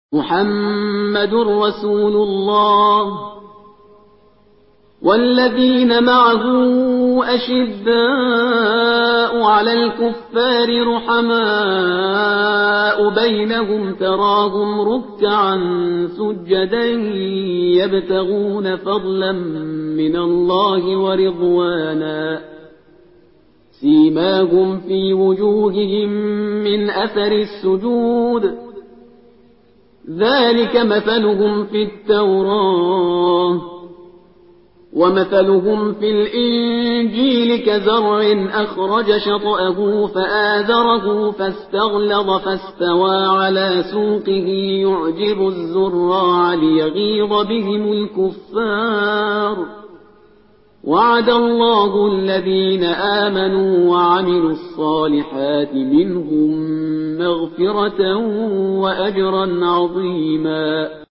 محمد رسول الله والذين معه أشداء على الكفار رحماء بينهم تراهم ركعا سجدا يبتغون فضلا من الله ورضوانا سيماهم في وجوههم من أثر السجود ذلك مثلهم في التوراة ومثلهم في الإنجيل كزرع أخرج شطأه فآذره فاستغلظ فاستوى على سوقه يعجب الزراع ليغيظ بهم الكفار وعد الله الذين آمنوا وعملوا الصالحات منهم مغفرة وأجرا عظيما.